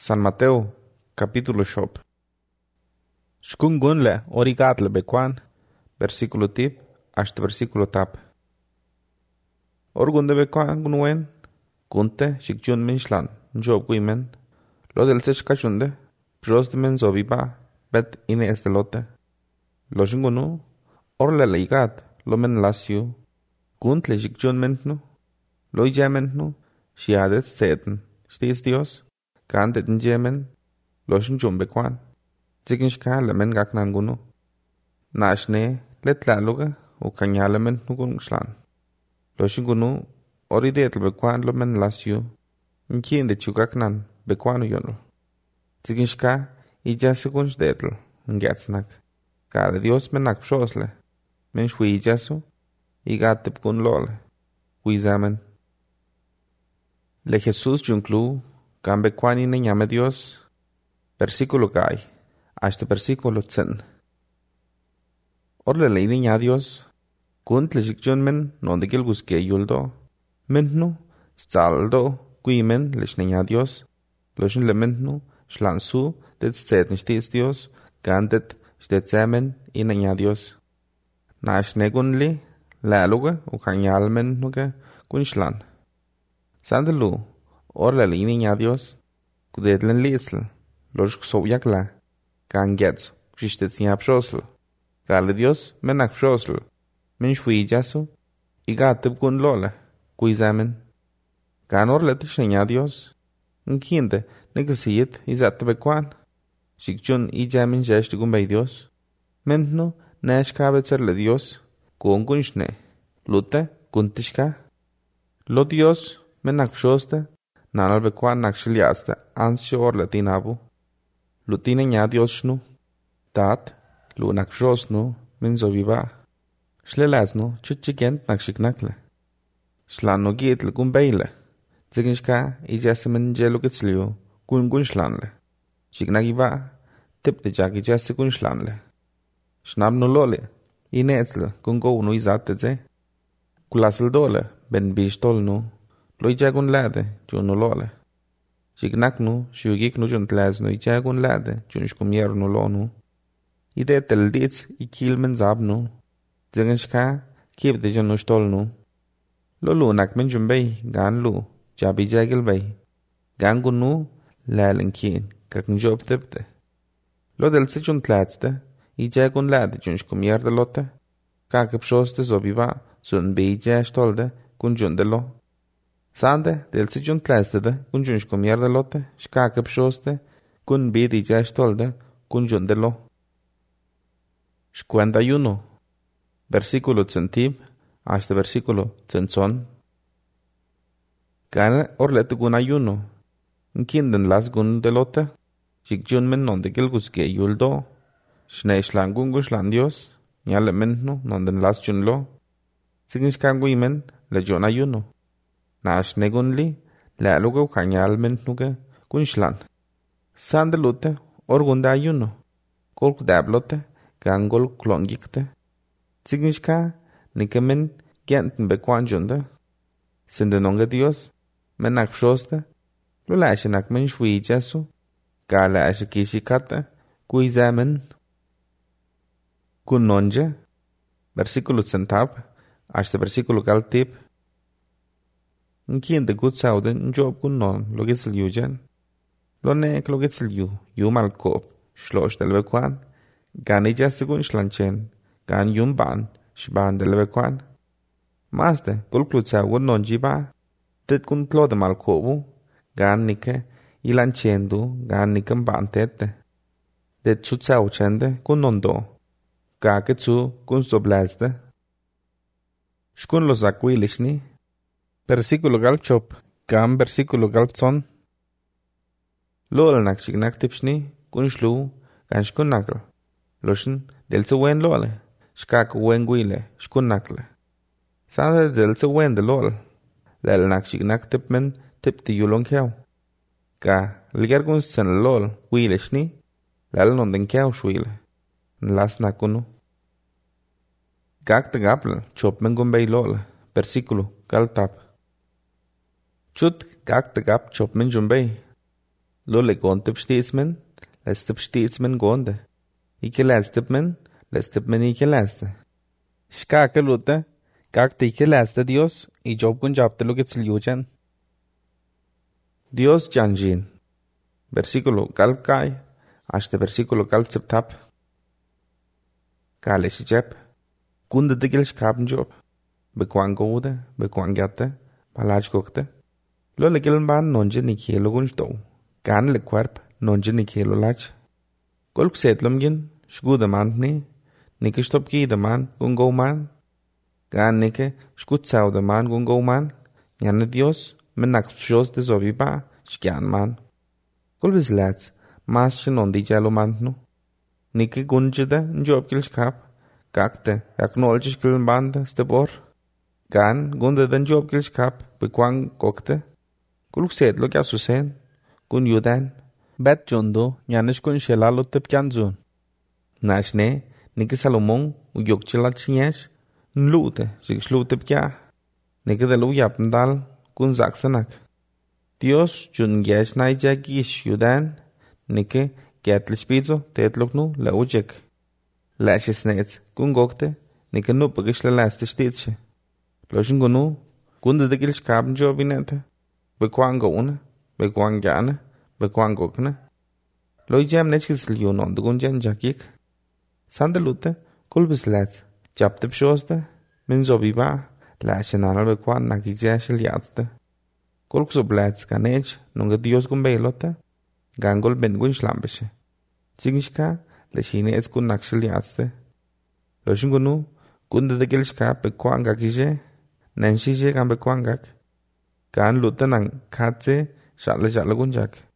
San Mateo, capítulo shop. Shkungunle origatle bequan, versículo tip, hasta versículo tap. Orgunde bequan gunwen, kunte shikjun minshlan, job guimen, lo del sechkachunde, pros de men zobiba, bet ine estelote. Lo shingunu, orle leigat, lo men lasyu, kuntle shikjun mentnu, lo yamentnu, shiadet steten, stis Dios, kandet njemen, lo shingjun bequan. Zikinshka lemen gaknan gunu. Nashne letlaluga u kanyalemen nugun shlan. Lo shingunu oridetel bequan lo men lasyu. Nkien de chugaknan bequanu yonul. Zikinshka ija segunsh detel ngetsnak. Kale Dios menak pshosle. Men shwi ijasu igatep kun lole. Wizamen. Le Jesús junklu kan bequani ne llame Dios. Versículo gai. Hasta versículo 10. Orle leini nya Dios, kunt le shikjunmen nonde gilguske yuldo, mentnu, staldo, guimen le shneña Dios, lo shin le mentnu, shlansu, det stetn stis Dios, gandet stetzemen inaña Dios. Na shnegunli, laluga, u kanyalmen nuga, kun shlan. Sandelu, orle leini nya Dios, kudetlen liesl, lo shksowyakla, kan gets, kshistet siya pshosl. Kale Dios menak pshosl. Men shwi jasu, igatib kun lole, kuizamen. Kan orlet shenya Dios. Nkinde, nekasiyit izat bequan. Shikjun ijamin jeshti gumbay Dios. Mentnu, nashkabetserle Dios, kun kunshne. Lute, kuntishka. Lo Dios, menak pshoste, nanal bequan nakshiliaste, anshe orlet inabu. Lutine nya Dios shnu. Tat, lu nakshosnu, min zobiba. Shlelaznu, chuchikent nakshiknakle. Shlanu gitl gumbeile. Zikinshka, ijasemen jelukitsliu, kun shlanle. Shiknagiba, tipte jak ijase kun shlanle. Shnabnu lole, inetzle, kun go nu izateze. Kulasl dole, ben bishtolnu, lo ijagun lade, junu lole. Shiknaknu, shugiknu juntlaznu, ijagun lade, junshkumiernu lonu. Ide tel ditz ikilmen zabnu. Zikinshka, kib de junu shtolnu. Lo lunak men jumbay, gan lu, jabi jagilbay. Gan gunu, lalenkin, kakn job tipte. Lo del se juntlazde, ijagun lade junshkumierde lote. Kake pshoste zobiba, sun be ijashtolde, kun jundelo. Sande, del se juntlazde, kun junshkumierde lote, shkake pshoste, kun be ijashtolde, kun jundelo. 51. Versículo centib hasta versículo centson. Gane orlet gun ayuno. Nkinden las gun delote. Shikjun men nonde gilguske yuldo. Shne shlangun gushlan Dios. Nyale menno nonden las junlo. Siginshkan guimen le jon ayuno. Na shnegun li le aluga kanyal mennuga gunshlan. Sandelute orgunda ayuno. Kolk dablote. Gangol klongikte. Zignishka, nikemen, gianten bequan junde. Sindenonga Dios, menak pshoste, lulashenak men shwi jasu, gala ashikishikata, kuizamen. Kun nonje, versículo centab, hasta versículo galtip. Nkien de gut sauden, job kun non, logitzel yujen. Lo nek logitzel yu malkop, shlosh del bequan. Gan ija segun shlanchen, gan yumban, shban del bequan. Maste, kulklutsa wun non jiba, tit kun tlode malkobu, gan nike, ilanchendu, gan nikem ban tete. Det tsutsa uchende, kun non do, gake tsu kun stoblazde. Shkun lo zakwilishni, versículo galchop, gam versículo galtson. Lol nakshignak tipshni, kun shlu, gan shkun nakl. Loshin del se wen lole, shkak wen guile, shkun nakle. Sande del se wen de lol, lel nakshignak tipmen tip ti yulon keu. Ka ligergun sen lol guile shni, lel nonden keu shwile, nlas nakunu. Gak te gaple, chopmen gumbay lol, versículo, galtap. Chut gak te gap chopmen jumbay. Lo le gontep stietsmen, lestep stietsmen gonde. Ike lestep men, lestep men ike leste. Shkake lute, kakte ike leste Dios, y job kun japte lo gitzilyuchen. Dios janjin. Versículo kalkai, hasta versículo kaltseptap. Kale shijep. Kunde digil shkaben job. Bekwang gode, bekwang gatte, palaj kokte. Lo le gillen ban nonje ni kielo gunstow. Gan le kwarp, nonje ni kielo lach. Golk setlum gin, shgude man ni. Nike stop gide man, gungo man. Gan nike, shgut saude man, gungo man. Janne Dios, menax pshos de zoviba, shkian man. Golbis lats, mas shenon di jalo man no. Nike gunjede, njob gil shkap. Kakte, jak nolje shkillen bande, stebor. Gan, gunde den job gil shkap, bekwang kokte. Kuluk setlo kya susen, kun yudan. Bet jondo, nyanish kun shelalo tep kyanzun. Nashne, nike Salomon, uyok chilat chinyesh, nlute, shikslute pkya. Nike de lo yapndal, kun zaksanak. Dios jun yesh na gish yudan, nike kiatlish pizzo, tetloknu, le ujek. Lashes nets, kun gokte, nike nupagish le laste stitsche. Loshin gunu, kunde de gilish kaben jobinete. Bekwang gone, bekwang gane, bekwang gokne. Loi jam nechkisl yunon, dugun jen jakik. Sandelute, kulbis lats, japte pshoste, min zobiba, lashenana bekwang nakijashel yatste. Kulkso blats ganech, nunga Dios gumbeilote, gangol ben gun schlambesche. Zingishka, leshine es kun nakshel yatste. Loshin gunu, kunde de gilishka bekwang gakije, nenshije gan bekwang gak. Gan lute nang katze, shale gunjak.